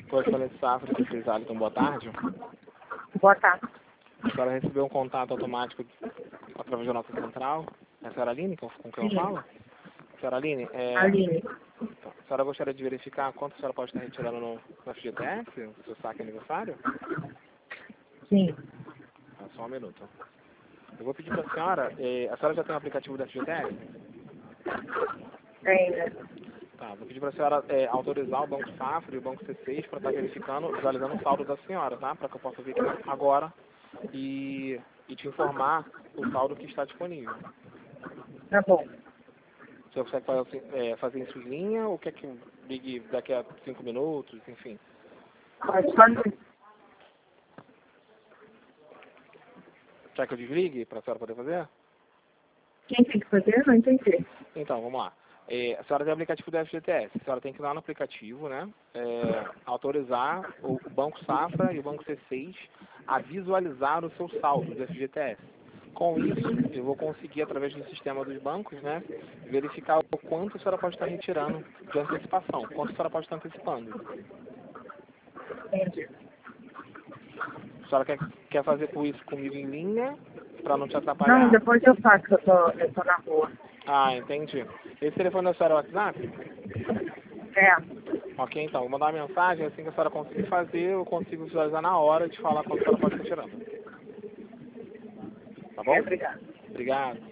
Correspondente Safra, Secretário, então boa tarde. Boa tarde. A senhora recebeu um contato automático através da nota central. É a senhora Aline com quem eu falo? Senhora Aline, Aline. a senhora gostaria de verificar quanto a senhora pode estar retirando no FGTS, no seu saque aniversário? Sim. Só um minuto. Eu vou pedir para a senhora já tem o aplicativo do FGTS? Ainda. Tá, vou pedir para a senhora autorizar o Banco Safra e o Banco C6 para estar verificando, visualizando o saldo da senhora, tá? Para que eu possa ver aqui agora e te informar o saldo que está disponível. Tá bom. O senhor consegue fazer isso em linha ou quer que eu ligue daqui a 5 minutos, enfim? Pode fazer. Quer que eu desligue para a senhora poder fazer? Quem tem que fazer? Não entendi. Então, vamos lá. A senhora tem o aplicativo do FGTS. A senhora tem que ir lá no aplicativo, né? Autorizar o Banco Safra e o Banco C6 a visualizar o seu saldo do FGTS. Com isso, eu vou conseguir, através do sistema dos bancos, né, verificar o quanto a senhora pode estar retirando de antecipação, quanto a senhora pode estar antecipando. Entendi. A senhora quer fazer isso comigo em linha, para não te atrapalhar? Não, depois eu faço, eu tô na rua. Ah, entendi. Esse telefone da senhora é o WhatsApp? É. Ok, então, vou mandar uma mensagem, assim que a senhora conseguir fazer, eu consigo visualizar na hora e te falar quanto a senhora pode estar tirando. Tá bom? Obrigada. Obrigado.